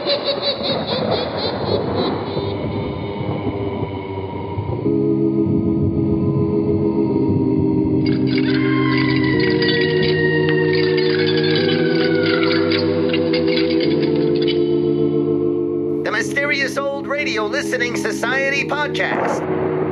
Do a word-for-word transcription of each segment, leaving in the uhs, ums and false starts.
The Mysterious Old Radio Listening Society podcast.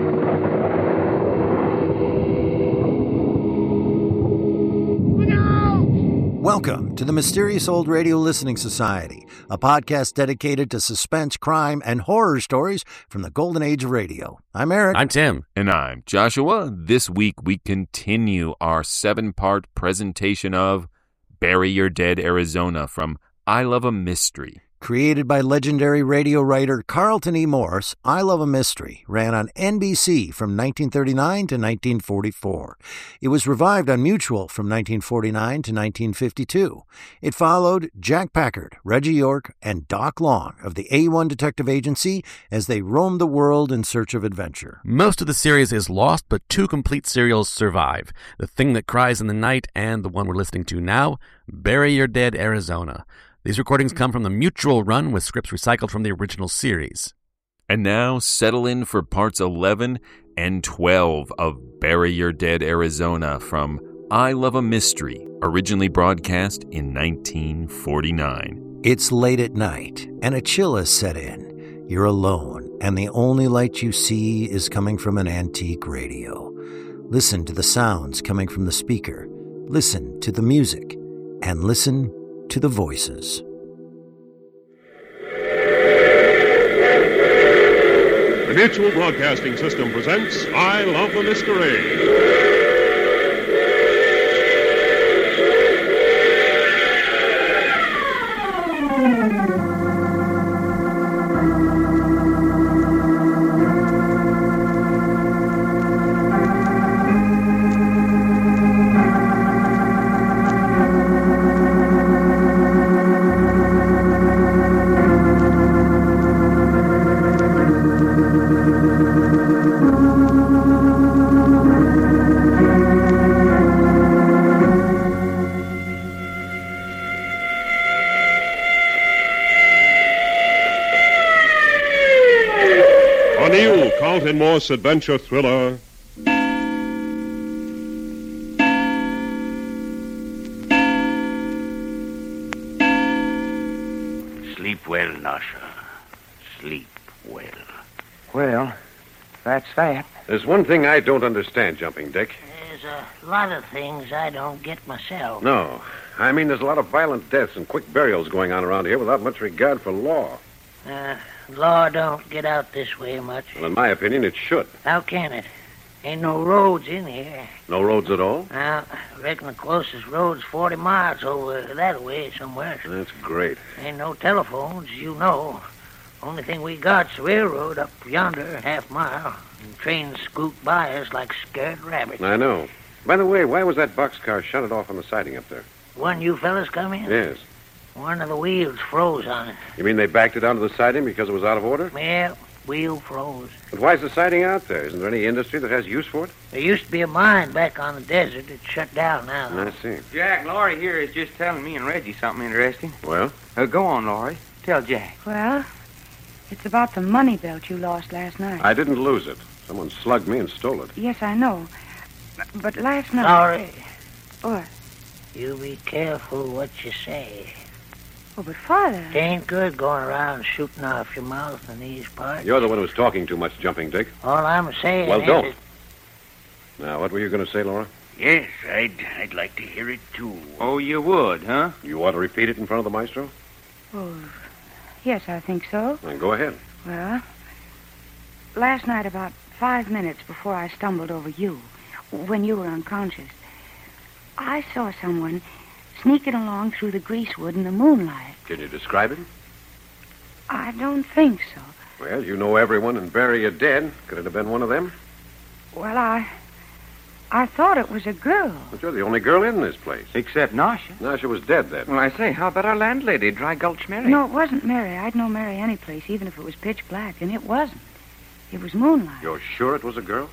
Welcome to the Mysterious Old Radio Listening Society, a podcast dedicated to suspense, crime, and horror stories from the golden age of radio. I'm Eric. I'm Tim. And I'm Joshua. This week we continue our seven-part presentation of Bury Your Dead, Arizona from I Love a Mystery. Created by legendary radio writer Carlton E. Morse, I Love a Mystery ran on N B C from nineteen thirty-nine to nineteen forty-four. It was revived on Mutual from nineteen forty-nine to nineteen fifty-two. It followed Jack Packard, Reggie York, and Doc Long of the A one Detective Agency as they roamed the world in search of adventure. Most of the series is lost, but two complete serials survive. The Thing That Cries in the Night and the one we're listening to now, Bury Your Dead, Arizona. These recordings come from the Mutual run with scripts recycled from the original series. And now settle in for parts eleven and twelve of Bury Your Dead, Arizona from I Love a Mystery, originally broadcast in nineteen forty-nine. It's late at night, and a chill has set in. You're alone, and the only light you see is coming from an antique radio. Listen to the sounds coming from the speaker. Listen to the music, and listen to the voices. The Mutual Broadcasting System presents I Love a Mystery. Carlton Morse adventure thriller, Sleep well, Nasha. Sleep well. Well, that's that. There's one thing I don't understand, Jumping Dick. There's a lot of things I don't get myself. No. I mean, there's a lot of violent deaths and quick burials going on around here without much regard for law. Uh, law don't get out this way much. Well, in my opinion, it should. How can it? Ain't no roads in here. No roads at all? Now, I reckon the closest road's forty miles over that way somewhere. That's great. Ain't no telephones, you know. Only thing we got's the railroad up yonder, half mile. And trains scoot by us like scared rabbits. I know. By the way, why was that boxcar shunted off on the siding up there? One you fellas come in? Yes. One of the wheels froze on it. You mean they backed it onto the siding because it was out of order? Yeah, wheel froze. But why's the siding out there? Isn't there any industry that has use for it? There used to be a mine back on the desert. It's shut down now. I see. Jack, Laurie here is just telling me and Reggie something interesting. Well? Uh, go on, Laurie. Tell Jack. Well, it's about the money belt you lost last night. I didn't lose it. Someone slugged me and stole it. Yes, I know. But last night... Laurie. What? You be careful what you say. Oh, but Father... It ain't good going around shooting off your mouth in these parts. You're the one who's talking too much, Jumping Dick. All I'm saying Well, is... don't. It... Now, what were you going to say, Laura? Yes, I'd I'd like to hear it, too. Oh, you would, huh? You want to repeat it in front of the maestro? Oh, yes, I think so. Then go ahead. Well, last night about five minutes before I stumbled over you, when you were unconscious, I saw someone sneaking along through the greasewood in the moonlight. Can you describe it? I don't think so. Well, you know everyone and Bury Your Dead. Could it have been one of them? Well, I... I thought it was a girl. But you're the only girl in this place. Except Nasha. Nasha was dead then. Well, I say, how about our landlady, Dry Gulch Mary? No, it wasn't Mary. I'd know Mary any place, even if it was pitch black, and it wasn't. It was moonlight. You're sure it was a girl?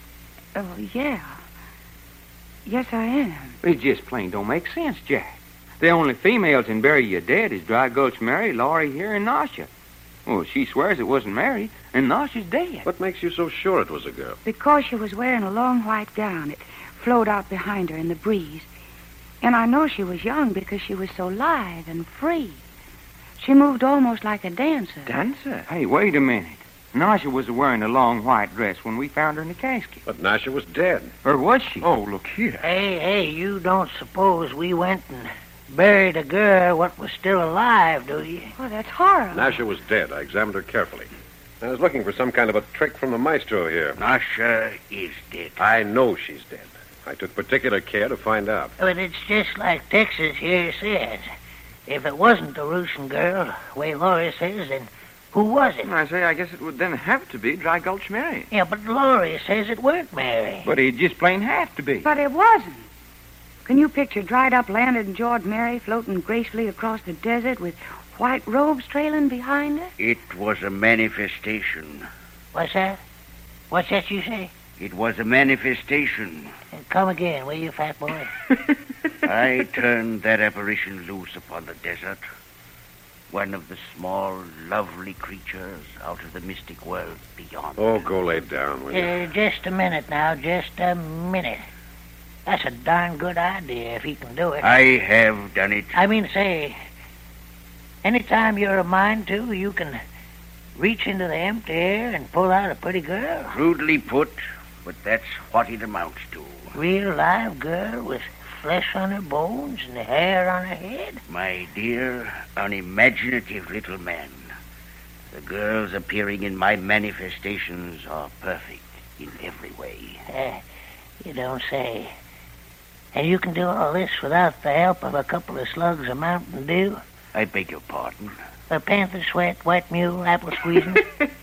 Oh, yeah. Yes, I am. It just plain don't make sense, Jack. The only females in Bury Your Dead is Dry Gulch Mary, Laurie here, and Nasha. Well, she swears it wasn't Mary, and Nasha's dead. What makes you so sure it was a girl? Because she was wearing a long white gown. It flowed out behind her in the breeze. And I know she was young because she was so lithe and free. She moved almost like a dancer. Dancer? Hey, wait a minute. Nasha was wearing a long white dress when we found her in the casket. But Nasha was dead. Or was she? Oh, look here. Hey, hey, you don't suppose we went and buried a girl what was still alive, do you? Oh, that's horrible. Nasha was dead. I examined her carefully. I was looking for some kind of a trick from the maestro here. Nasha is dead. I know she's dead. I took particular care to find out. But it's just like Texas here says. If it wasn't the Russian girl, the way Laurie says, then who was it? I say, I guess it would then have to be Dry Gulch Mary. Yeah, but Laurie says it weren't Mary. But it just plain have to be. But it wasn't. Can you picture dried-up Landed and George Mary floating gracefully across the desert with white robes trailing behind her? It was a manifestation. What's that? What's that you say? It was a manifestation. Come again, will you, fat boy? I turned that apparition loose upon the desert. One of the small, lovely creatures out of the mystic world beyond. Oh, go lay down, will you? Uh, just a minute now, just a minute. That's a darn good idea if he can do it. I have done it. I mean to say, anytime you're a mind to, you can reach into the empty air and pull out a pretty girl. Crudely put, but that's what it amounts to. Real live girl with flesh on her bones and hair on her head? My dear, unimaginative little man, the girls appearing in my manifestations are perfect in every way. Uh, you don't say. And you can do all this without the help of a couple of slugs of Mountain Dew? I beg your pardon? A panther sweat, wet mule, apple squeezing?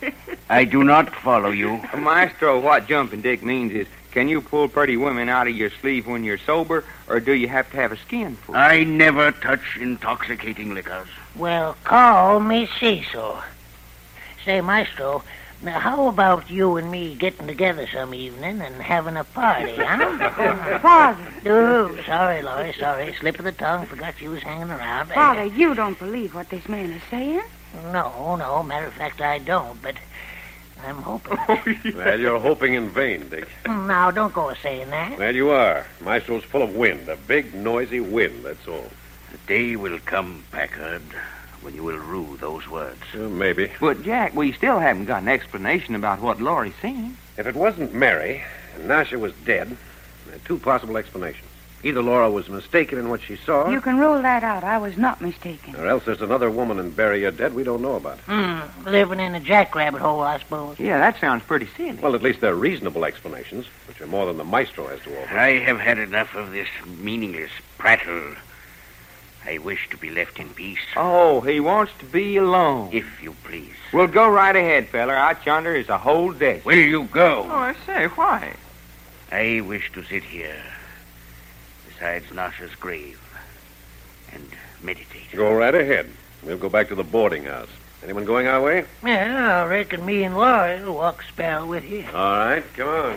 I do not follow you. Maestro, what Jumping Dick means is, can you pull pretty women out of your sleeve when you're sober, or do you have to have a skin for it? I never touch intoxicating liquors. Well, call me Cecil. Say, Maestro, now how about you and me getting together some evening and having a party, huh? Father. Oh, sorry, Laurie, sorry. Slip of the tongue, forgot you was hanging around. Father, you don't believe what this man is saying? No, no, matter of fact, I don't, but I'm hoping. Well, you're hoping in vain, Dick. Now, don't go saying that. Well, you are. Maestro's full of wind, a big, noisy wind, that's all. The day will come, Packard, when you will rue those words. Uh, maybe. But, Jack, we still haven't got an explanation about what Laurie's seen. If it wasn't Mary, and Nasha was dead, there are two possible explanations. Either Laura was mistaken in what she saw, You can rule that out. I was not mistaken. or else there's another woman in Bury Your Dead we don't know about. Hmm, living in a jackrabbit hole, I suppose. Yeah, that sounds pretty silly. Well, at least they're reasonable explanations, which are more than the maestro has to offer. I have had enough of this meaningless prattle. I wish to be left in peace. Oh, he wants to be alone. If you please. Well, go right ahead, feller. Out yonder is a whole desert. Will you go? Oh, I say, why? I wish to sit here beside Nasha's grave and meditate. Go right ahead. We'll go back to the boarding house. Anyone going our way? Yeah, I reckon me and Laurie will walk a spell with you. All right, come on.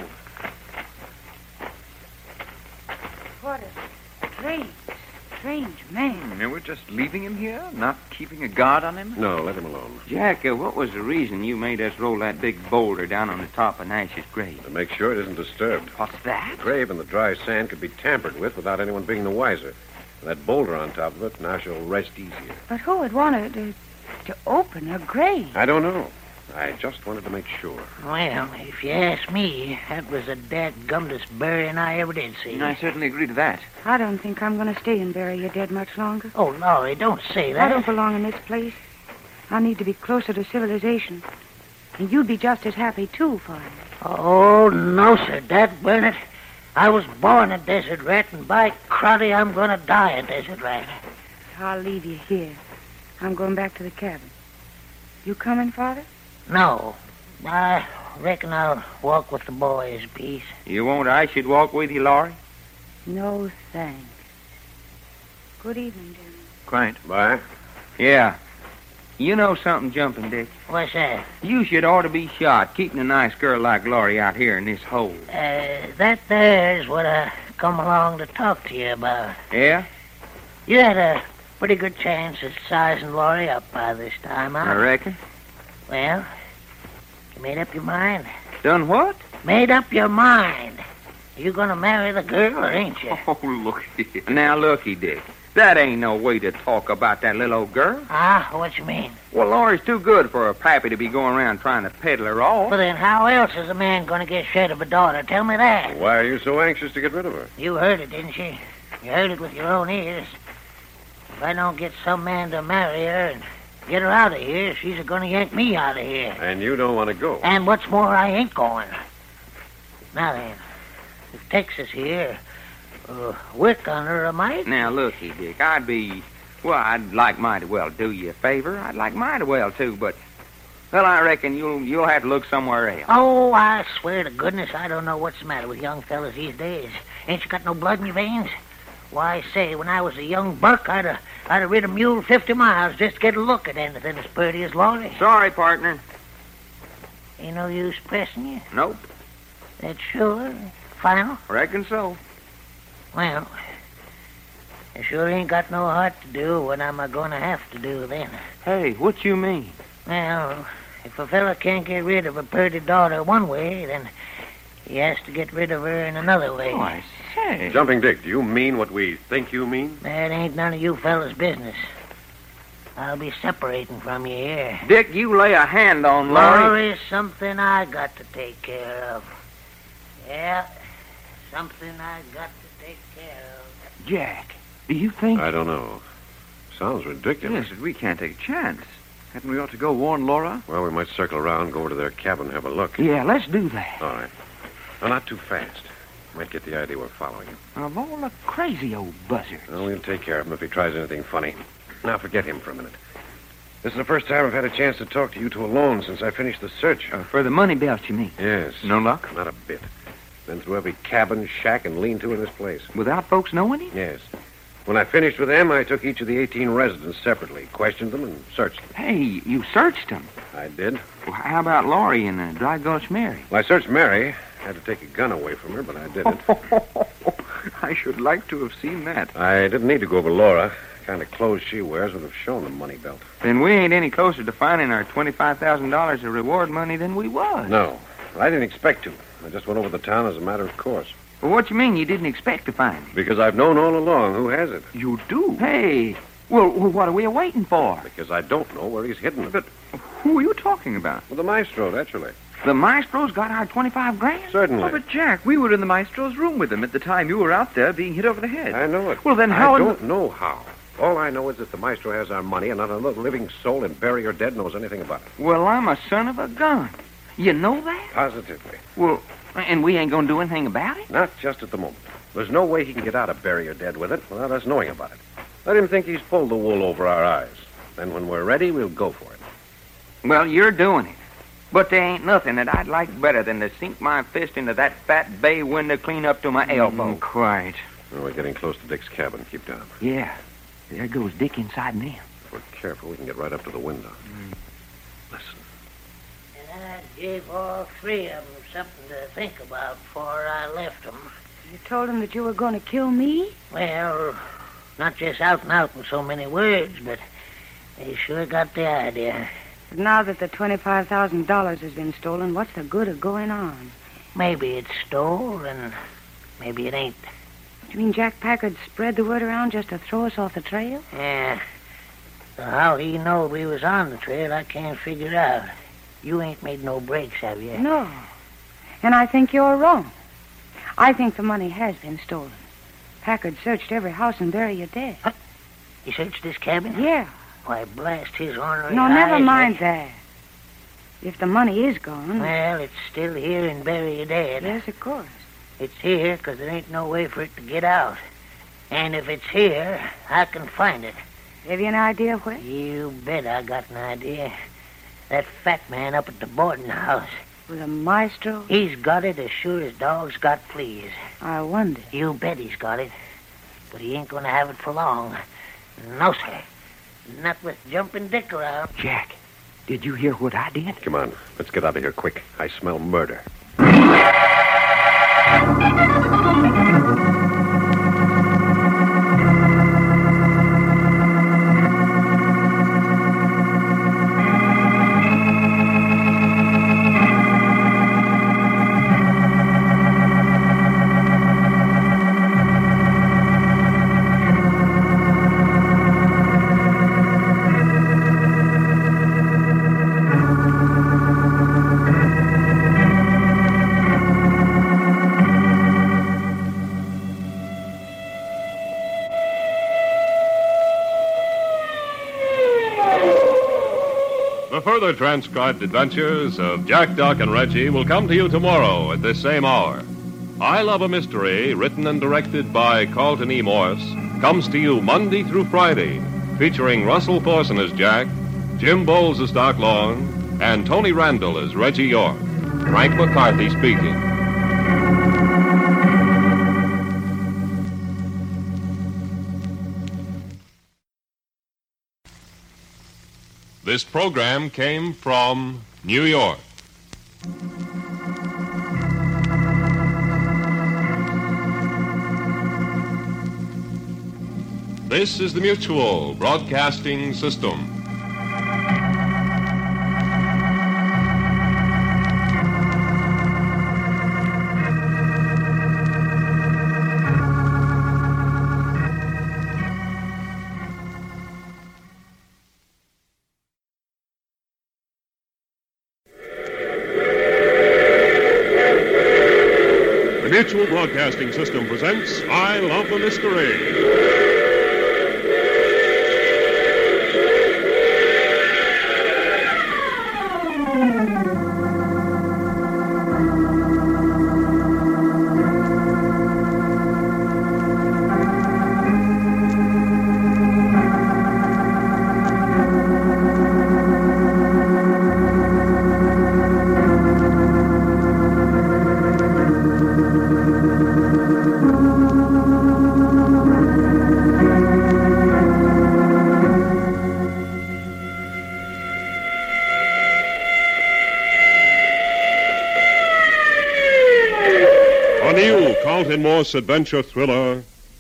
What a strange, strange man. You were just leaving him here? Not keeping a guard on him? No, let him alone. Jack, uh, what was the reason you made us roll that big boulder down on the top of Nash's grave? To make sure it isn't disturbed. What's that? The grave and the dry sand could be tampered with without anyone being the wiser. With that boulder on top of it, Nasha will rest easier. But who would want to, to open a grave? I don't know. I just wanted to make sure. Well, if you ask me, that was the dadgumdest burying I ever did see. I certainly agree to that. I don't think I'm going to stay and bury you dead much longer. Oh, Laurie, don't say that. I don't belong in this place. I need to be closer to civilization. And you'd be just as happy, too, Father. Oh, no, sir, Dad Burnett. I was born a desert rat, and by cruddy, I'm going to die a desert rat. I'll leave you here. I'm going back to the cabin. You coming, Father? No. I reckon I'll walk with the boys a piece. You won't I should walk with you, Laurie? No, thanks. Good evening, Jim. Quite. Bye. Yeah. You know something, Jumping Dick? What's that? You should ought to be shot keeping a nice girl like Laurie out here in this hole. Uh, that there's what I come along to talk to you about. Yeah? You had a pretty good chance at sizing Laurie up by this time, huh? I reckon. Well, you made up your mind? Done what? Made up your mind. You gonna marry the girl, or ain't you? Oh, look here. Now, looky, Dick. That ain't no way to talk about that little old girl. Ah, what you mean? Well, Laurie's too good for a pappy to be going around trying to peddle her off. Well, then how else is a man gonna get rid of a daughter? Tell me that. Why are you so anxious to get rid of her? You heard it, didn't you? You heard it with your own ears. If I don't get some man to marry her and get her out of here, she's gonna yank me out of here. And you don't want to go. And what's more, I ain't going. Now then, if Texas here, uh, work on her a mite. Now, looky, Dick, I'd be... Well, I'd like mighty well to do you a favor. I'd like mighty well, too, but... Well, I reckon you'll you'll have to look somewhere else. Oh, I swear to goodness, I don't know what's the matter with young fellas these days. Ain't you got no blood in your veins? Why, say, when I was a young buck, I'd have, I'd have rid a mule fifty miles just to get a look at anything as pretty as Laurie. Sorry, partner. Ain't no use pressing you? Nope. That's sure? Final? Reckon so. Well, I sure ain't got no heart to do what I'm a going to have to do then. Hey, what you mean? Well, if a fella can't get rid of a pretty daughter one way, then he has to get rid of her in another way. Oh, I say. Jumping Dick, do you mean what we think you mean? That ain't none of you fellas' business. I'll be separating from you here. Dick, you lay a hand on Laurie. Laurie's something I got to take care of. Yeah, something I got to take care of. Jack, do you think... I don't know. Sounds ridiculous. Yes, we can't take a chance. Hadn't we ought to go warn Laura? Well, we might circle around, go over to their cabin, have a look. Yeah, let's do that. All right. Well, not too fast. Might get the idea we're following him. Of all the crazy old buzzards. Well, we'll take care of him if he tries anything funny. Now, forget him for a minute. This is the first time I've had a chance to talk to you two alone since I finished the search. Uh, for the money belt, you mean? Yes. No luck? Not a bit. Been through every cabin, shack, and lean-to in this place. Without folks knowing it? Yes. When I finished with them, I took each of the eighteen residents separately, questioned them, and searched them. Hey, you searched them? I did. Well, how about Laurie and uh, Dry Gulch Mary? Well, I searched Mary. Had to take a gun away from her, but I didn't. I should like to have seen that. I didn't need to go over Laura. The kind of clothes she wears would have shown the money belt. Then we ain't any closer to finding our twenty-five thousand dollars of reward money than we was. No. Well, I didn't expect to. I just went over the town as a matter of course. Well, what you mean you didn't expect to find it? Because I've known all along who has it. You do? Hey, well, well what are we waiting for? Because I don't know where he's hidden it. But who are you talking about? Well, the maestro, naturally. The maestro's got our twenty-five grand? Certainly. Oh, but Jack, we were in the maestro's room with him at the time you were out there being hit over the head. I know it. Well, then how... I don't know how. All I know is that the maestro has our money and not another living soul in Bury or Dead knows anything about it. Well, I'm a son of a gun. You know that? Positively. Well, and we ain't gonna do anything about it? Not just at the moment. There's no way he can get out of Bury or Dead with it without us knowing about it. Let him think he's pulled the wool over our eyes. Then when we're ready, we'll go for it. Well, you're doing it. But there ain't nothing that I'd like better than to sink my fist into that fat bay window clean up to my elbow. Mm, quite. Well, we're getting close to Dick's cabin. Keep down. Yeah. There goes Dick inside now. If we're careful, we can get right up to the window. Mm. Listen. And I gave all three of them something to think about before I left them. You told them that you were going to kill me? Well, not just out and out in so many words, but they sure got the idea. But now that the twenty-five thousand dollars has been stolen, what's the good of going on? Maybe it's stole, and maybe it ain't. You mean Jack Packard spread the word around just to throw us off the trail? Yeah. So how he knowed we was on the trail, I can't figure out. You ain't made no breaks, have you? No. And I think you're wrong. I think the money has been stolen. Packard searched every house in Bury or Dead. Huh? He searched this cabin? Yeah. Why, blast his ornery No, eyes, never mind like... that. If the money is gone... Well, it's still here in Bury or Dead. Yes, of course. It's here because there ain't no way for it to get out. And if it's here, I can find it. Have you an idea where? You bet I got an idea. That fat man up at the boarding house. With a maestro? He's got it as sure as dogs got fleas. I wonder. You bet he's got it. But he ain't going to have it for long. No, sir. Not with Jumping Dick around. Jack, did you hear what I did? Come on. Let's get out of here quick. I smell murder. The further transcribed adventures of Jack, Doc, and Reggie will come to you tomorrow at this same hour. I Love a Mystery, written and directed by Carlton E. Morse, comes to you Monday through Friday, featuring Russell Thorson as Jack, Jim Bowles as Doc Long, and Tony Randall as Reggie York. Frank McCarthy speaking. This program came from New York. This is the Mutual Broadcasting System. The Mutual Broadcasting System presents I Love the Mystery. Carlton Morse adventure thriller,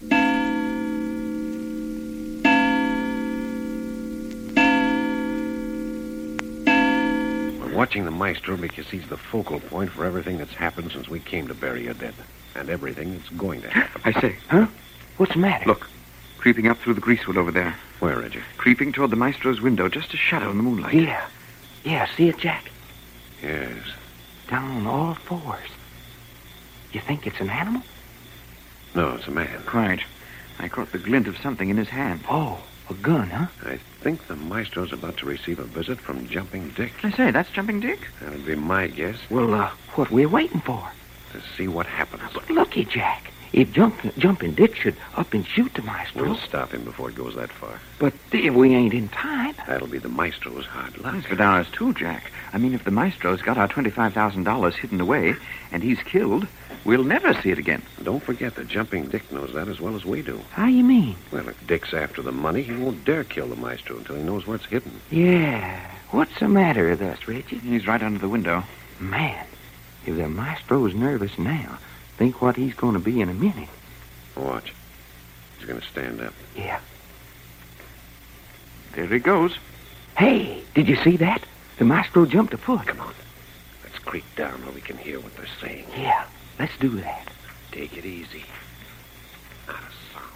We're watching the Maestro because he's the focal point for everything that's happened since we came to bury your dead. And everything that's going to happen. I say, huh? What's the matter? Look, creeping up through the greasewood over there. Where, Reggie? Creeping toward the Maestro's window, just a shadow in the moonlight. Yeah. Yeah, see it, Jack? Yes. Down on all fours. You think it's an animal? No, it's a man. Right. I caught the glint of something in his hand. Oh, a gun, huh? I think the Maestro's about to receive a visit from Jumping Dick. I say, that's Jumping Dick? That'd be my guess. Well, uh, what we're waiting for? To see what happens. But looky, Jack. If Jump, Jumping Dick should up and shoot the Maestro... We'll stop him before it goes that far. But if we ain't in time... That'll be the Maestro's hard luck. It's for ours, too, Jack. I mean, if the Maestro's got our twenty-five thousand dollars hidden away and he's killed, we'll never see it again. Don't forget that Jumping Dick knows that as well as we do. How you mean? Well, if Dick's after the money, he won't dare kill the Maestro until he knows where it's hidden. Yeah. What's the matter with us, Reggie? He's right under the window. Man, if the Maestro's nervous now, think what he's going to be in a minute. Watch. He's going to stand up. Yeah. There he goes. Hey, did you see that? The Maestro jumped a foot. Come on. Let's creep down where we can hear what they're saying. Yeah, let's do that. Take it easy. Not a sound.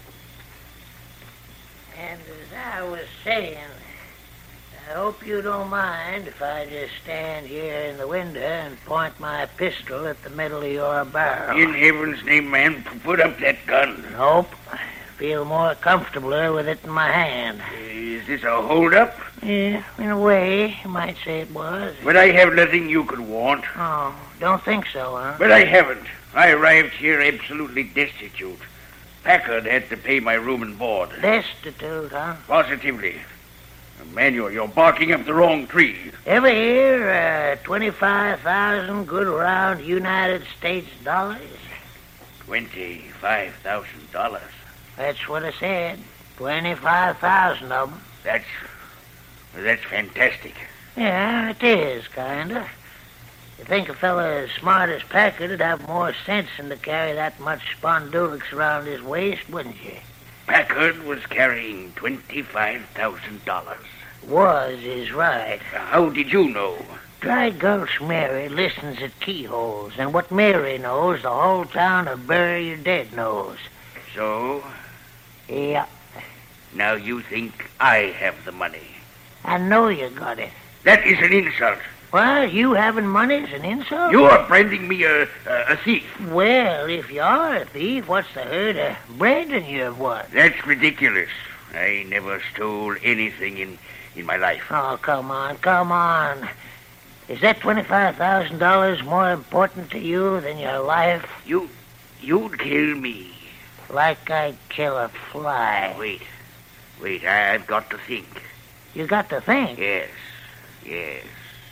And as I was saying, I hope you don't mind if I just stand here in the window and point my pistol at the middle of your barrel. In heaven's name, man, p- put up that gun. Nope. I feel more comfortabler with it in my hand. Is this a hold-up? Yeah, in a way, you might say it was. But I have nothing you could want. Oh, don't think so, huh? But I haven't. I arrived here absolutely destitute. Packard had to pay my room and board. Destitute, huh? Positively. Man, you're, you're barking up the wrong tree. Ever hear uh, twenty-five thousand good round United States dollars? twenty-five thousand dollars. That's what I said. twenty-five thousand of them. That's... that's fantastic. Yeah, it is, kinda. You think a fella as smart as Packard would have more sense than to carry that much spondulix around his waist, wouldn't you? Packard was carrying twenty-five thousand dollars. Was is right. How did you know? Dry Gulch Mary listens at keyholes, and what Mary knows, the whole town of Bury Your Dead knows. So? Yeah. Now you think I have the money. I know you got it. That is an insult. Well, you having money is an insult? You are branding me a, a, a thief. Well, if you are a thief, what's the hurt of branding you of one? That's ridiculous. I never stole anything in in my life. Oh, come on, come on. Is that twenty-five thousand dollars more important to you than your life? You, you'd kill me. Like I'd kill a fly. Wait, wait, I've got to think. You got to think? Yes, yes.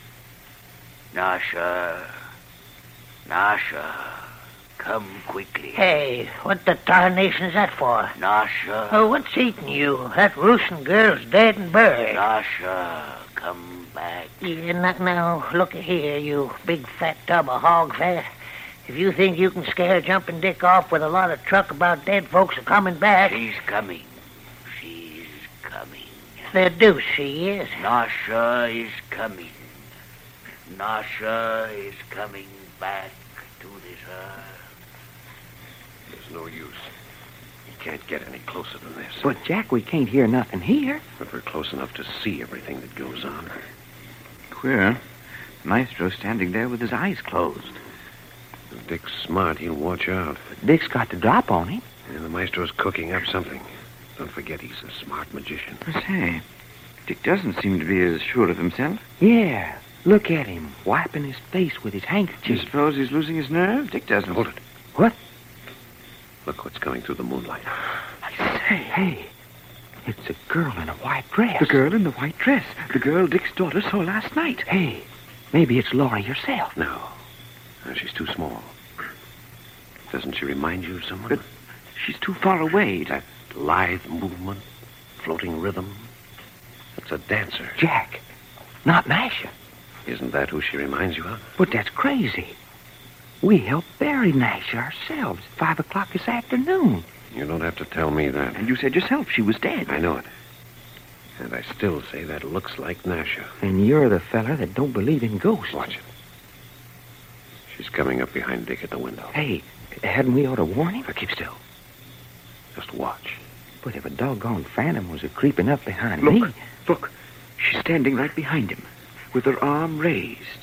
Nasha, Nasha, come quickly. Hey, what the tarnation is that for? Nasha. Oh, what's eating you? That Russian girl's dead and buried. Nasha, come back. Yeah, now, now, look here, you big fat tub of hog fat. If you think you can scare Jumping Dick off with a lot of truck about dead folks are coming back... She's coming. She's coming. The deuce she is. Nasha is coming. Nasha is coming back to this earth. There's no use. You can't get any closer than this. But, Jack, we can't hear nothing here. But we're close enough to see everything that goes on. Queer. Maestro's standing there with his eyes closed. If Dick's smart, he'll watch out. But Dick's got the drop on him. And the maestro's cooking up something. Don't forget, he's a smart magician. I say, Dick doesn't seem to be as sure of himself. Yeah. Look at him, wiping his face with his handkerchief. You suppose he's losing his nerve? Dick doesn't. Hold it. What? Look what's coming through the moonlight. I say, hey, it's a girl in a white dress. The girl in the white dress. The girl Dick's daughter saw last night. Hey, maybe it's Laurie herself. No. No, she's too small. Doesn't she remind you of someone? But she's too far away. That lithe movement, floating rhythm. That's a dancer. Jack, not Nasha. Isn't that who she reminds you of? But that's crazy. We helped bury Nasha ourselves at five o'clock this afternoon. You don't have to tell me that. And you said yourself she was dead. I know it. And I still say that looks like Nasha. And you're the fella that don't believe in ghosts. Watch it. She's coming up behind Dick at the window. Hey, hadn't we ought to warn him? Now keep still. Just watch. But if a doggone phantom was a creeping up behind look, me... Look, she's standing right behind him, with her arm raised.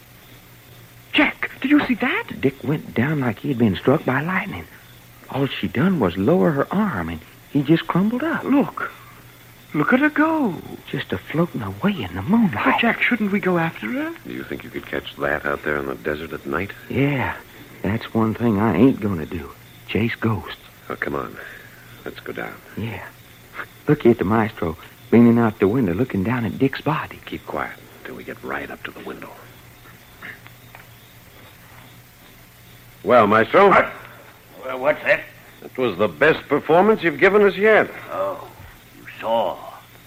Jack, did you see that? Dick went down like he had been struck by lightning. All she done was lower her arm, and he just crumbled up. Look. Look at her go. Just a floating away in the moonlight. But, Jack, shouldn't we go after her? Do you think you could catch that out there in the desert at night? Yeah, that's one thing I ain't gonna do. Chase ghosts. Oh, come on. Let's go down. Yeah. Look at the maestro leaning out the window looking down at Dick's body. Keep quiet until we get right up to the window. Well, maestro? What? Well, what's that? That was the best performance you've given us yet. Oh, you saw.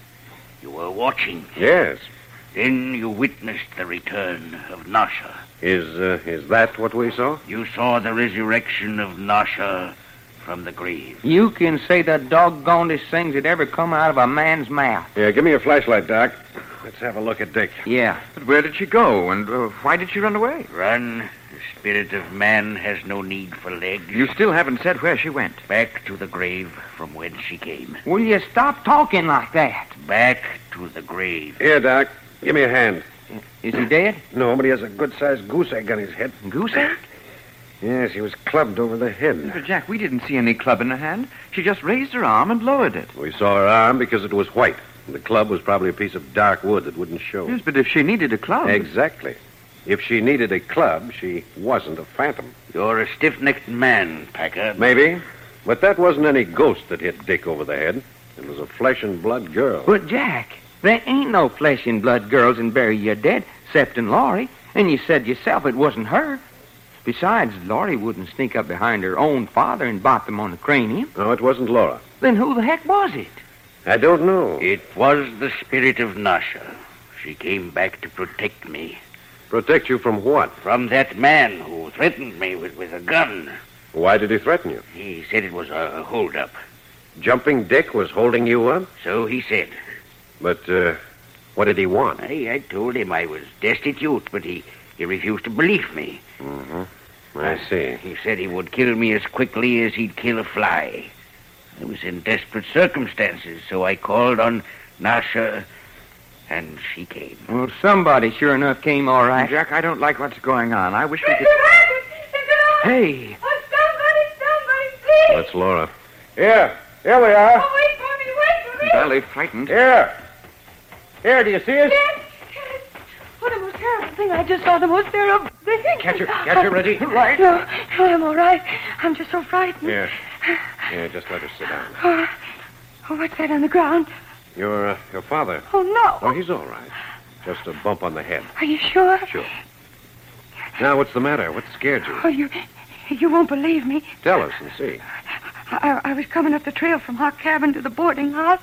You were watching. Yes. Then you witnessed the return of Nasha. Is, uh, is that what we saw? You saw the resurrection of Nasha from the grave. You can say the doggonedest things that ever come out of a man's mouth. Yeah, give me your flashlight, Doc. Let's have a look at Dick. Yeah. But where did she go, and uh, why did she run away? Run? The spirit of man has no need for legs. You still haven't said where she went. Back to the grave from whence she came. Will you stop talking like that? Back to the grave. Here, Doc. Give me a hand. Is he dead? No, but he has a good-sized goose egg on his head. Goose egg? Yes, he was clubbed over the head. But, Jack, we didn't see any club in her hand. She just raised her arm and lowered it. We saw her arm because it was white. The club was probably a piece of dark wood that wouldn't show. Yes, but if she needed a club... Exactly. If she needed a club, she wasn't a phantom. You're a stiff-necked man, Packer. Maybe. But that wasn't any ghost that hit Dick over the head. It was a flesh-and-blood girl. But, Jack, there ain't no flesh-and-blood girls in Bury Your Dead, except in Laurie. And you said yourself it wasn't her. Besides, Laurie wouldn't sneak up behind her own father and bop them on the cranium. No, it wasn't Laura. Then who the heck was it? I don't know. It was the spirit of Nasha. She came back to protect me. Protect you from what? From that man who threatened me with, with a gun. Why did he threaten you? He said it was a hold-up. Jumping Dick was holding you up? So he said. But, uh, what did he want? I, I told him I was destitute, but he, he refused to believe me. Mm-hmm. I see. He said he would kill me as quickly as he'd kill a fly. I was in desperate circumstances, so I called on Nasha, and she came. Well, somebody sure enough came all right. Jack, I don't like what's going on. I wish we could... Hey! Oh, somebody, somebody, please! That's Laura. Here. Here we are. Oh, wait for me, wait for me! Badly frightened. Here. Here, do you see us? Yes, yes. What a most terrible thing. I just saw the most terrible thing. Catch her, catch her, Reggie. Right. No, no, I'm all right. I'm just so frightened. Yeah. Yeah, just let her sit down. Oh, oh what's that on the ground? Your, uh, your father. Oh, no. Oh, he's all right. Just a bump on the head. Are you sure? Sure. Now, what's the matter? What scared you? Oh, you, you won't believe me. Tell us and see. I, I was coming up the trail from our cabin to the boarding house.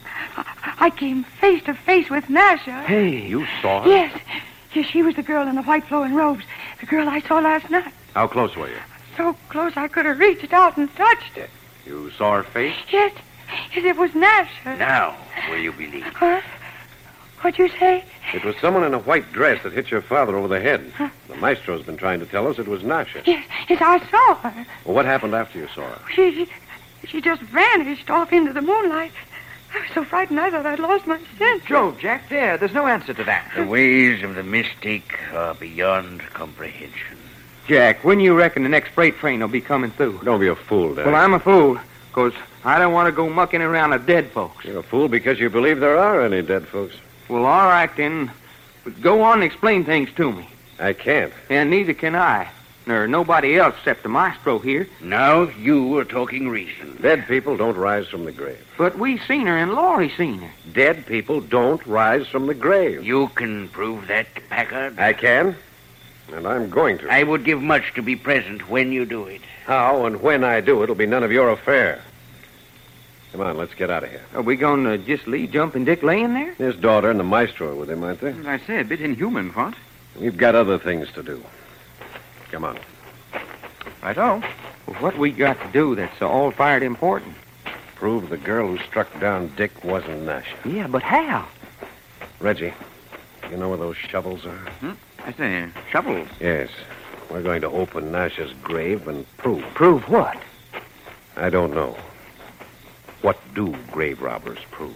I, I came face to face with Nasha. Hey, you saw her? Yes. Yes, she was the girl in the white flowing robes. The girl I saw last night. How close were you? So close I could have reached out and touched her. You saw her face? Yes. Yes, it was Nasha. Now, will you believe? What? What'd you say? It was someone in a white dress that hit your father over the head. Huh? The maestro's been trying to tell us it was Nasha. Yes, yes, I saw her. Well, what happened after you saw her? She, she, she just vanished off into the moonlight. I was so frightened I thought I'd lost my sense. Joe, Jack, there. There's no answer to that. The ways of the mystic are beyond comprehension. Jack, when you reckon the next freight train will be coming through? Don't be a fool, Dad. Well, I'm a fool, because I don't want to go mucking around with dead folks. You're a fool because you believe there are any dead folks. Well, all right, then. But go on and explain things to me. I can't. And neither can I. There nobody else except the maestro here. Now you are talking reason. Dead people don't rise from the grave. But we seen her and Laurie seen her. Dead people don't rise from the grave. You can prove that, Packard? I can. And I'm going to. I would give much to be present when you do it. How and when I do it'll be none of your affair. Come on, let's get out of here. Are we going to just leave Jumping Dick laying there? His daughter and the maestro are with him, aren't they? As I say, a bit inhuman, what? We've got other things to do. Come on. Right-o. Well, what we got to do that's all fired important? Prove the girl who struck down Dick wasn't Nasha. Yeah, but how? Reggie, you know where those shovels are? Hmm? I say, shovels? Yes. We're going to open Nasha's grave and prove. Prove what? I don't know. What do grave robbers prove?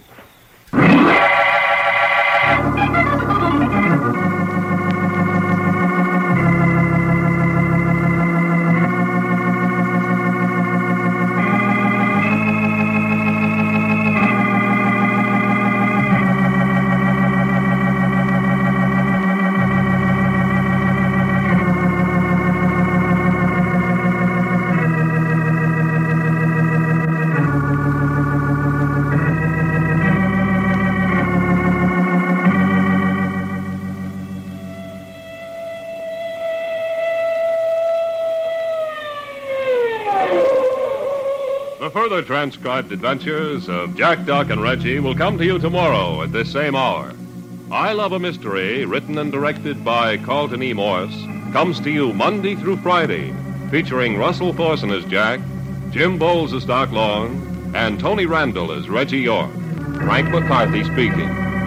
Further transcribed adventures of Jack, Doc, and Reggie will come to you tomorrow at this same hour. I Love a Mystery, written and directed by Carlton E. Morse, comes to you Monday through Friday, featuring Russell Thorson as Jack, Jim Bowles as Doc Long, and Tony Randall as Reggie York. Frank McCarthy speaking.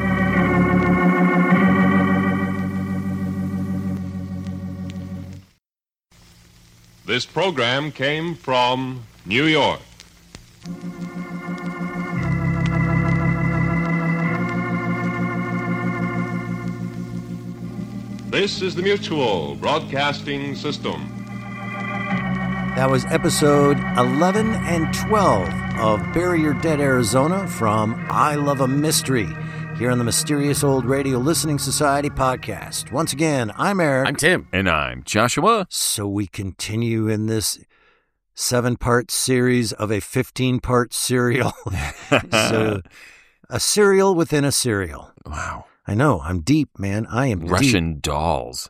This program came from New York. This is the Mutual Broadcasting System. That was episode eleven and twelve of Bury Your Dead, Arizona from I Love a Mystery here on the Mysterious Old Radio Listening Society podcast. Once again, I'm Eric. I'm Tim. And I'm Joshua. So we continue in this seven-part series of a fifteen-part serial. So a serial within a serial. Wow. I know. I'm deep, man. I am Russian deep. dolls.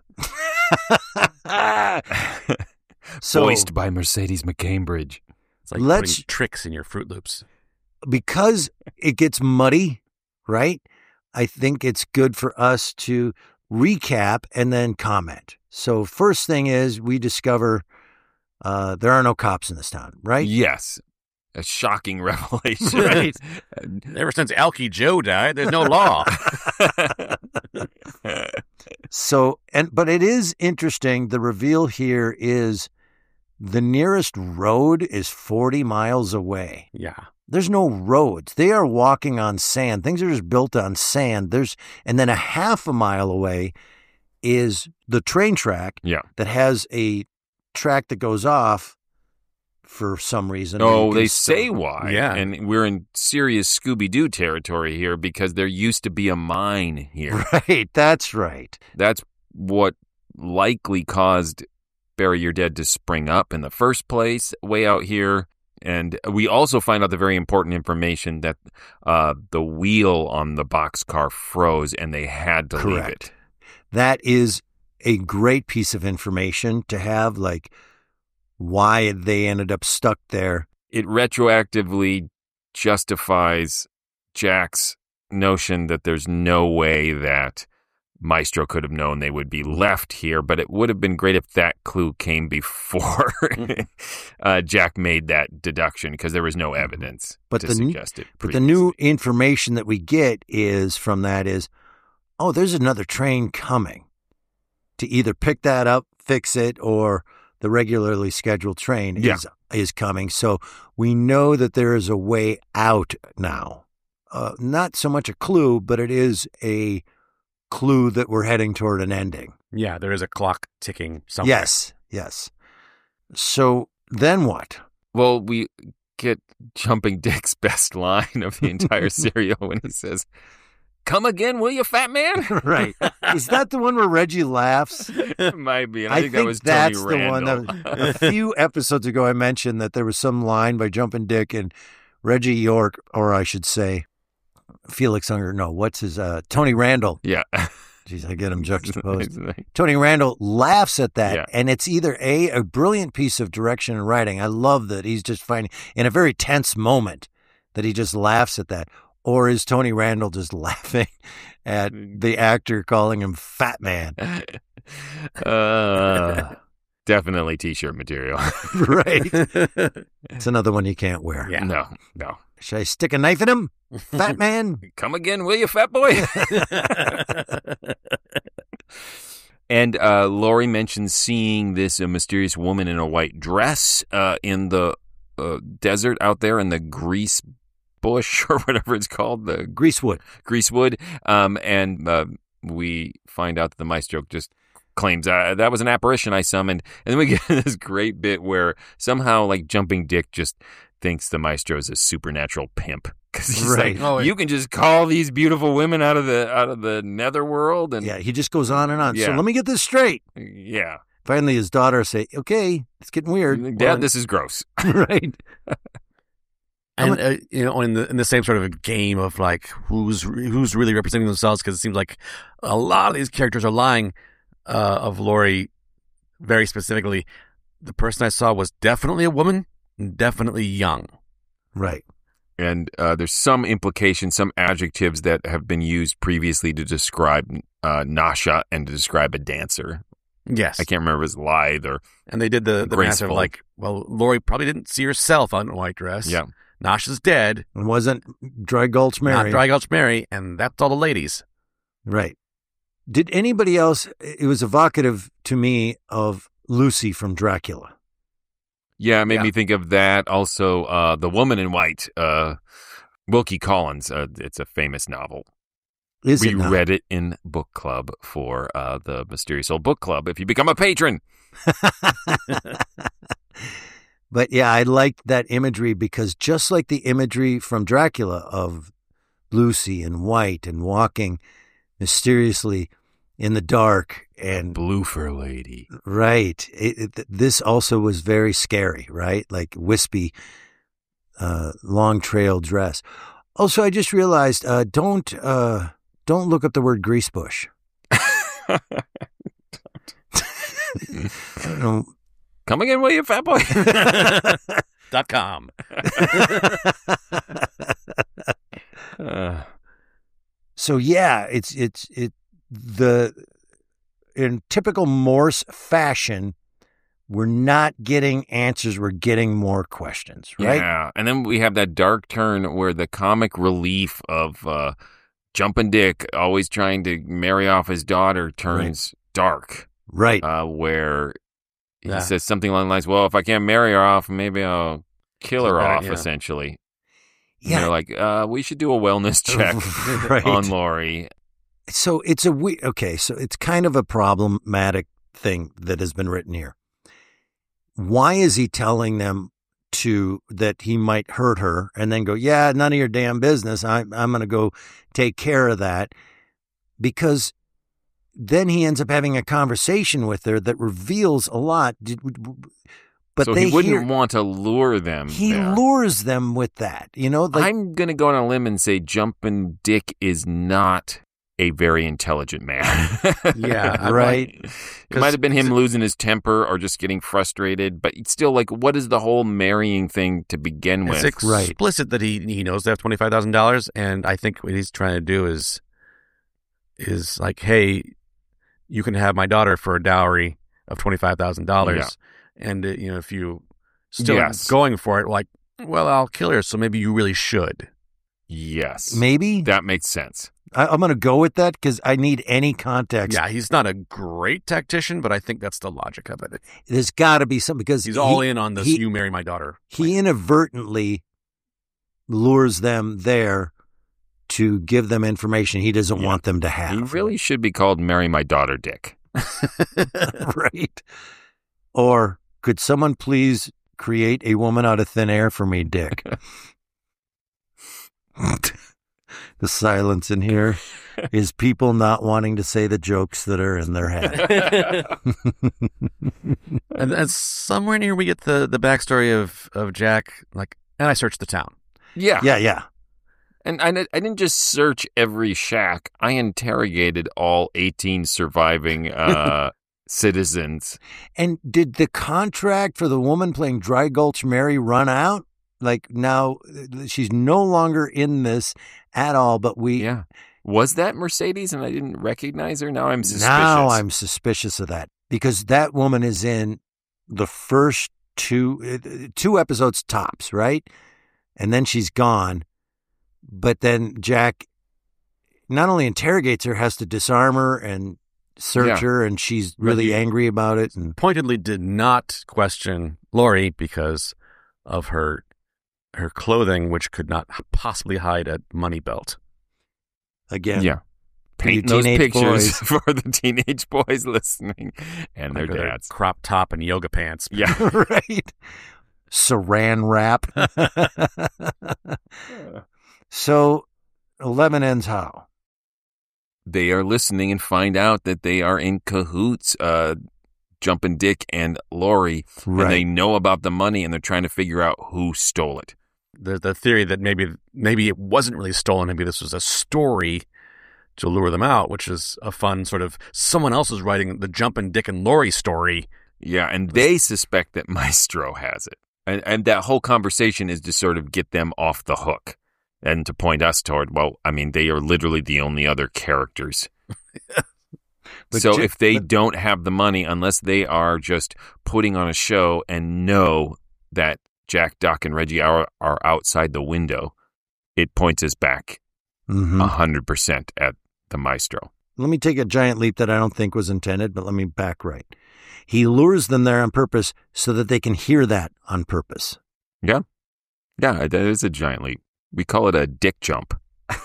So, voiced by Mercedes McCambridge. It's like let's, putting tricks in your Fruit Loops. Because it gets muddy, right? I think it's good for us to recap and then comment. So first thing is we discover uh, there are no cops in this town, right? Yes. A shocking revelation. Right. Ever since Alky Joe died, there's no law. So, and but it is interesting. The reveal here is the nearest road is forty miles away. Yeah. There's no roads. They are walking on sand. Things are just built on sand. There's, and then a half a mile away is the train track yeah. that has a track that goes off for some reason. Oh, can they still- say why. Yeah. And we're in serious Scooby-Doo territory here because there used to be a mine here. Right, that's right. That's what likely caused Bury Your Dead to spring up in the first place, way out here. And we also find out the very important information that uh, the wheel on the boxcar froze and they had to leave Correct. it. That is a great piece of information to have, like why they ended up stuck there. It retroactively justifies Jack's notion that there's no way that Maestro could have known they would be left here, but it would have been great if that clue came before uh, Jack made that deduction because there was no evidence But to the n- suggest it. But the new information that we get is from that is, oh, there's another train coming to either pick that up, fix it, or the regularly scheduled train Yeah. is is coming. So we know that there is a way out now. Uh, not so much a clue, but it is a clue that we're heading toward an ending. Yeah, there is a clock ticking somewhere. Yes, yes. So then what? Well, we get Jumping Dick's best line of the entire serial when he says, "Come again, will you, fat man?" Right. Is that the one where Reggie laughs? It might be. And I, I think, think that was that's Tony the one. Randall. That was, a few episodes ago, I mentioned that there was some line by Jumpin' Dick and Reggie York, or I should say, Felix Unger. No, what's his? Uh, Tony Randall. Yeah. Jeez, I get him juxtaposed. Tony Randall laughs at that, Yeah. and it's either a a brilliant piece of direction and writing. I love that he's just finding in a very tense moment that he just laughs at that, or is Tony Randall just laughing at the actor calling him fat man? uh, definitely T-shirt material. Right. It's another one you can't wear. Yeah. No, no. Should I stick a knife in him, fat man? Come again, will you, fat boy? And uh, Laurie mentions seeing this uh, mysterious woman in a white dress uh, in the uh, desert out there in the grease bush or whatever it's called, the Greasewood. Greasewood. Um, and uh, we find out that the Maestro just claims uh, that was an apparition I summoned. And then we get this great bit where somehow, like, Jumping Dick just thinks the Maestro is a supernatural pimp. Because he's Right. like, Oh, you can just call these beautiful women out of the out of the netherworld, and Yeah, he just goes on and on. So Yeah. let me get this straight. yeah, Finally, his daughter say, "Okay, it's getting weird." Dad, Well, this is gross. right. And uh, you know, in the in the same sort of a game of like who's who's really representing themselves, because it seems like a lot of these characters are lying. Uh, of Laurie, very specifically, the person I saw was definitely a woman, and definitely young. Right. And uh, there's some implication, some adjectives that have been used previously to describe uh, Nasha and to describe a dancer. Yes, I can't remember if it was lithe or and they did the the math of graceful. like, well, Laurie probably didn't see herself on a white dress. Yeah. Nasha's dead. It wasn't Dry Gulch Mary. Not Dry Gulch Mary, and that's all the ladies. Right. Did anybody else? It was evocative to me of Lucy from Dracula. Yeah, it made Yeah. me think of that. Also, uh, The Woman in White, uh, Wilkie Collins. Uh, it's a famous novel. Is we it not? read it in book club for uh, the Mysterious Old Book Club. If you become a patron, But yeah, I liked that imagery because just like the imagery from Dracula of Lucy and White and walking mysteriously in the dark and Blue Fur Lady. right, it, it, this also was very scary, right? Like wispy, uh, long trail dress. Also, I just realized uh, don't uh, don't look up the word grease bush. I don't know. Come again, will you, fat boy? Dot com. uh, So yeah, it's it's it the in typical Morse fashion, we're not getting answers, we're getting more questions, right? Yeah, and then we have that dark turn where the comic relief of uh, Jumpin' Dick always trying to marry off his daughter turns dark. Right. Uh, where he Yeah. says something along the lines, well, if I can't marry her off, maybe I'll kill her Right, off, yeah. essentially. And Yeah. they're like, uh, we should do a wellness check Right. on Laurie. So it's a we okay, so it's kind of a problematic thing that has been written here. Why is he telling them to that he might hurt her and then go, yeah, none of your damn business. I, I'm going to go take care of that. Because then he ends up having a conversation with her that reveals a lot. But so they he wouldn't hear, want to lure them. He there. lures them with that. You know, like, I'm going to go on a limb and say Jumpin' Dick is not a very intelligent man. Yeah, right. It might have been him losing his temper or just getting frustrated, but it's still like, what is the whole marrying thing to begin with? It's explicit that he he knows they have twenty-five thousand dollars, and I think what he's trying to do is is like, hey, you can have my daughter for a dowry of twenty-five thousand dollars, and uh, you know, if you still Yes. going for it, like, well, I'll kill her, so maybe you really should. Yes. maybe That makes sense. I, I'm going to go with that because I need any context. Yeah, he's not a great tactician, but I think that's the logic of it. There's got to be some because He's all he- in on this he- you marry my daughter. He inadvertently lures them there to give them information he doesn't want them to He have. really should be called Marry My Daughter Dick. Right. Or could someone please create a woman out of thin air for me, Dick? The silence in here is people not wanting to say the jokes that are in their head. And then somewhere in here we get the, the backstory of, of Jack, like, and I searched the town. Yeah. Yeah, yeah. And I, I didn't just search every shack. I interrogated all eighteen surviving uh, citizens. And did the contract for the woman playing Dry Gulch Mary run out? Like now she's no longer in this at all, but we... Yeah. Was that Mercedes and I didn't recognize her? Now I'm suspicious. Now I'm suspicious of that because that woman is in the first two two episodes tops, right? And then she's gone. But then Jack not only interrogates her, has to disarm her and search Yeah. her, and she's really He angry about it. And pointedly did not question Lori because of her her clothing, which could not possibly hide a money belt. Again, Yeah. for you Paint those teenage pictures boys. for the teenage boys listening and their Like with her dads. crop top and yoga pants. Yeah. Right. Saran wrap. So eleven ends how? They are listening and find out that they are in cahoots, uh, Jumpin' Dick and Lori, Right. and they know about the money and they're trying to figure out who stole it. There's the theory that maybe maybe it wasn't really stolen. Maybe this was a story to lure them out, which is a fun sort of someone else is writing the Jumpin' Dick and Lori story. Yeah, and they suspect that Maestro has it. And, and that whole conversation is to sort of get them off the hook and to point us toward, well, I mean, they are literally the only other characters. But so J- if they but- don't have the money, unless they are just putting on a show and know that Jack, Doc, and Reggie are, are outside the window, it points us back a Mhm. hundred percent at the Maestro. Let me take a giant leap that I don't think was intended, but let me back right. He lures them there on purpose so that they can hear that on purpose. Yeah. Yeah, that is a giant leap. We call it a dick jump.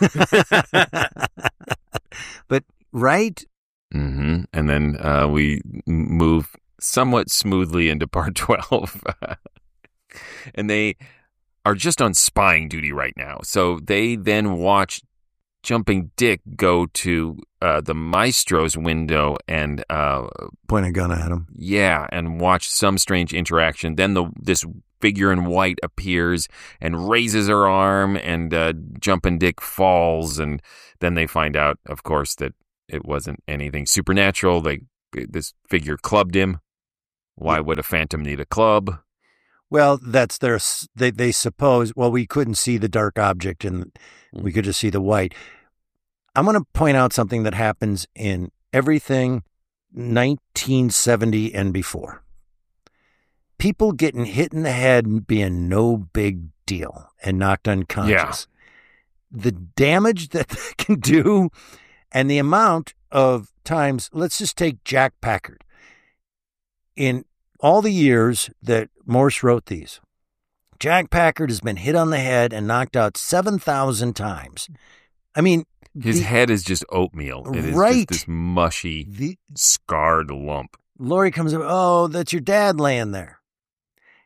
But, right? hmm And then uh, we m- move somewhat smoothly into part twelve. And they are just on spying duty right now. So they then watch Jumping Dick go to uh, the Maestro's window and uh, Point a gun at him. yeah, and watch some strange interaction. Then the this figure in white appears and raises her arm, and uh, Jumpin' Dick falls. And then they find out, of course, that it wasn't anything supernatural. They this figure clubbed him. Why would a phantom need a club? Well, that's their, s- they, they suppose, well, we couldn't see the dark object and we could just see the white. I'm going to point out something that happens in everything nineteen seventy and before. People getting hit in the head being no big deal and knocked unconscious. The damage that they can do and the amount of times, let's just take Jack Packard. In all the years that Morse wrote these, Jack Packard has been hit on the head and knocked out seven thousand times. I mean, His the- head is just oatmeal. It is Right. just this mushy, The- scarred lump. Lori comes up, oh, that's your dad laying there.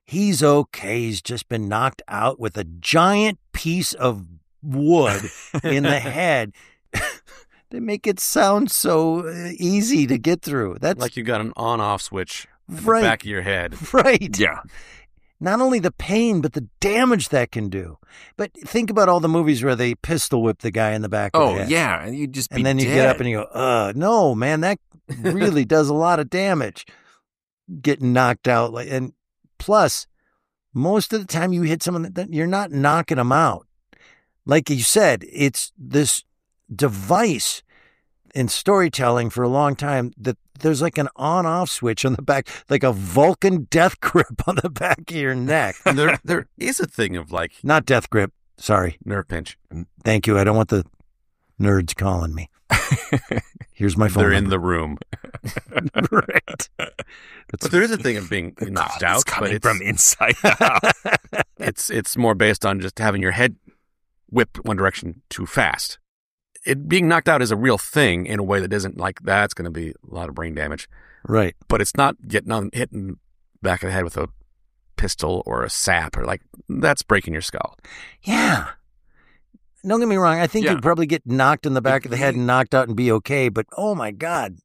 He's okay. He's just been knocked out with a giant piece of wood in the head. They make it sound so uh, easy to get through. That's like you got an on-off switch at right. the back of your head. Right. Yeah. Not only the pain, but the damage that can do. But think about all the movies where they pistol whip the guy in the back of Oh, the head. yeah. And you just be And then you dead. get up and you go, uh, no, man, that really does a lot of damage. Getting knocked out. like, And plus, most of the time you hit someone, that you're not knocking them out. Like you said, it's this device in storytelling for a long time that there's like an on-off switch on the back, like a Vulcan death grip on the back of your neck. And there, there is a thing of like... Not death grip. Sorry. Nerve pinch. Thank you. I don't want the nerds calling me. Here's my phone They're number. in the room. Right. But there is a thing of being knocked God, out. it's coming but it's, from inside out. it's, it's more based on just having your head whip one direction too fast. It being knocked out is a real thing in a way that isn't like that's going to be a lot of brain damage. Right. But it's not getting on hitting back of the head with a pistol or a sap or like that's breaking your skull. Yeah. Don't get me wrong. I think Yeah. you'd probably get knocked in the back of the head and knocked out and be okay. But oh my God,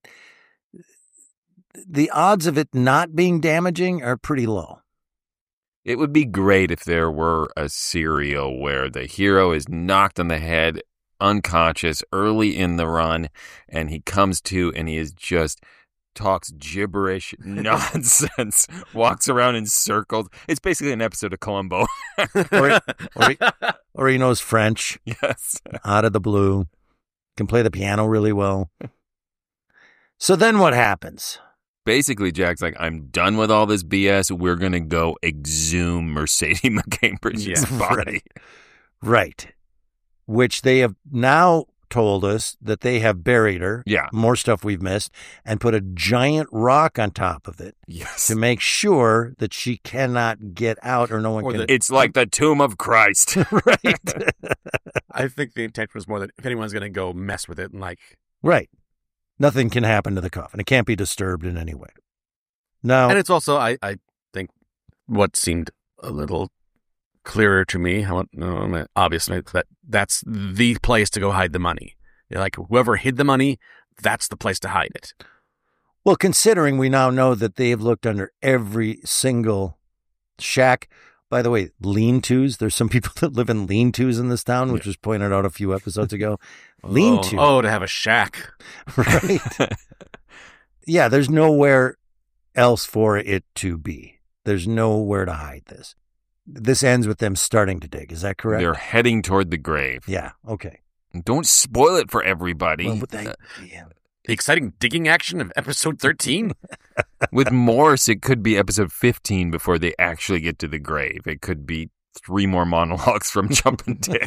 the odds of it not being damaging are pretty low. It would be great if there were a serial where the hero is knocked on the head, unconscious, early in the run, and he comes to and he is just talks gibberish nonsense, walks around in circles. It's basically an episode of Columbo. or, or, he, or he knows French. Yes. Out of the blue. Can play the piano really well. So then what happens? Basically, Jack's like, I'm done with all this B S. We're going to go exhume Mercedes McCambridge's Yeah, body. Right. Right. Which they have now told us that they have buried her. Yeah. More stuff we've missed. And put a giant rock on top of it. Yes. To make sure that she cannot get out or no one Or can. that- It's like the tomb of Christ. Right. I think the intent was more that if anyone's going to go mess with it and like... Right. Nothing can happen to the coffin. It can't be disturbed in any way. Now, And it's also, I, I think, what seemed a little clearer to me, how no, obviously, that that's the place to go hide the money. Like, whoever hid the money, that's the place to hide it. well, considering we now know that they have looked under every single shack. By the way, lean-tos. There's some people that live in lean-tos in this town, which was pointed out a few episodes ago. Lean-to. Oh, oh, to have a shack. Right. Yeah, there's nowhere else for it to be. There's nowhere to hide this. This ends with them starting to dig. Is that correct? They're heading toward the grave. Yeah, okay. Don't spoil it for everybody. Well, but they, Uh, yeah. The exciting digging action of episode thirteen? With Morse, it could be episode fifteen before they actually get to the grave. It could be three more monologues from Jumpin' Dick.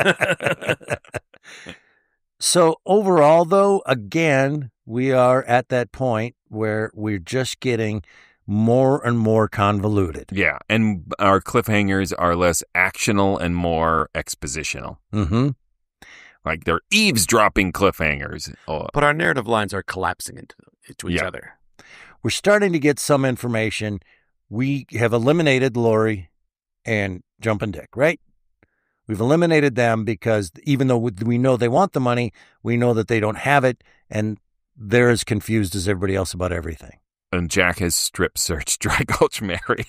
So overall, though, again, we are at that point where we're just getting more and more convoluted. Yeah, and our cliffhangers are less actional and more expositional. Mm-hmm. Like they're eavesdropping cliffhangers. Oh, But our narrative lines are collapsing into, into each Yeah. other. We're starting to get some information. We have eliminated Lori and Jumpin' Dick, right? We've eliminated them because even though we know they want the money, we know that they don't have it, and they're as confused as everybody else about everything. and Jack has strip searched Dry Gulch Mary.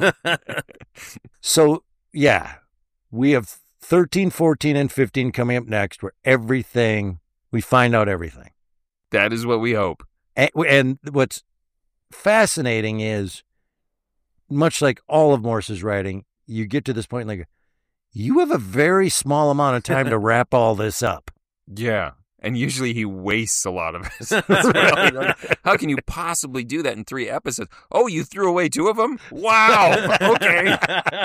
So, yeah, we have thirteen, fourteen, and fifteen coming up next where everything, we find out everything. That is what we hope. And, and what's fascinating is, much like all of Morse's writing, you get to this point like, you have a very small amount of time to wrap all this up. Yeah. And usually he wastes a lot of it. as well. Like, how can you possibly do that in three episodes? Oh, you threw away two of them? Wow. Okay.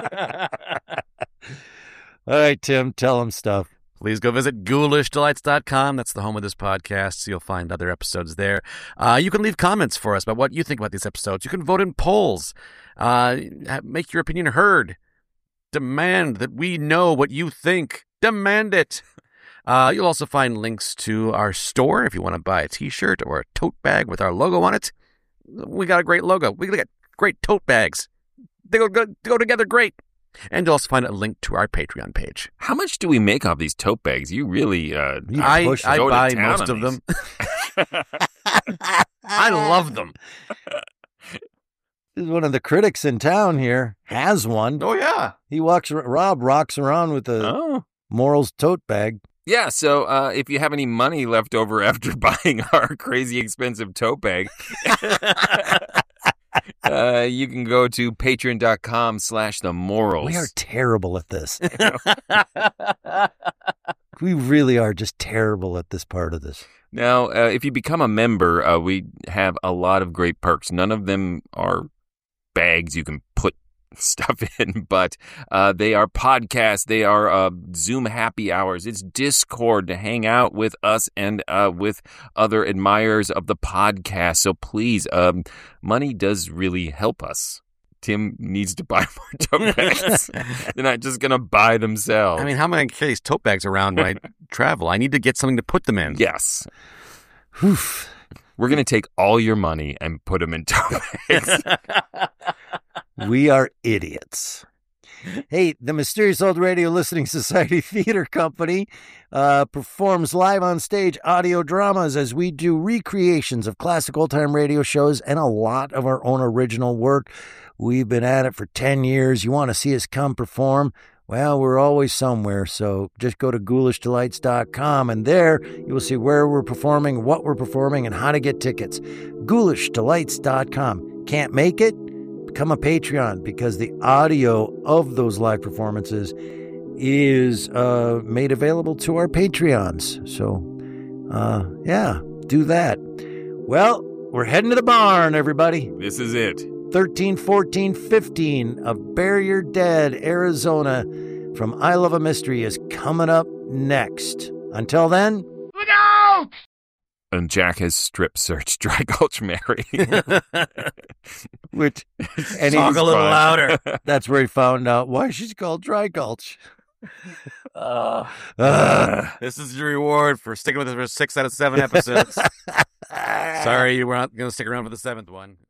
All right, Tim, tell him stuff. Please go visit ghoulish delights dot com. That's the home of this podcast. So you'll find other episodes there. Uh, you can leave comments for us about what you think about these episodes. You can vote in polls. Uh, make your opinion heard. Demand that we know what you think. Demand it. Uh, you'll also find links to our store if you want to buy a t-shirt or a tote bag with our logo on it. We got a great logo. We got great tote bags. they go, go, go together great. And you'll also find a link to our Patreon page. How much do we make off these tote bags? You really, uh, you I, I go buy to town most of them. I love them. One of the critics in town here has one. Oh, yeah. He walks, Rob rocks around with a oh. Morals tote bag. Yeah, so uh, if you have any money left over after buying our crazy expensive tote bag, uh, you can go to patreon.com slash the morals. We are terrible at this. We really are just terrible at this part of this. Now, uh, if you become a member, uh, we have a lot of great perks. None of them are bags you can put stuff in, but uh, they are podcasts. They are uh, Zoom happy hours. It's Discord to hang out with us and uh, with other admirers of the podcast. So please, um, money does really help us. Tim needs to buy more tote bags. They're not just going to buy themselves. I mean, how am I going to carry these tote bags around when I travel? I need to get something to put them in. Yes. Oof. We're going to take all your money and put them in tote bags. We are idiots. Hey, the Mysterious Old Radio Listening Society Theater Company uh, performs live on stage audio dramas as we do recreations of classic old-time radio shows and a lot of our own original work. We've been at it for ten years. You want to see us come perform? Well, we're always somewhere, so just go to ghoulish delights dot com, and there you will see where we're performing, what we're performing, and how to get tickets. ghoulish delights dot com. Can't make it? Become a Patreon, because the audio of those live performances is uh, made available to our Patreons. So, uh, yeah, do that. Well, we're heading to the barn, everybody. This is it. thirteen, fourteen, fifteen of Bury Your Dead, Arizona from I Love a Mystery is coming up next. Until then, look out! And Jack has strip searched Dry Gulch Mary. Which, and talk a little louder. That's where he found out why she's called Dry Gulch. Uh, uh, this is your reward for sticking with us for six out of seven episodes. Sorry, you were not going to stick around for the seventh one.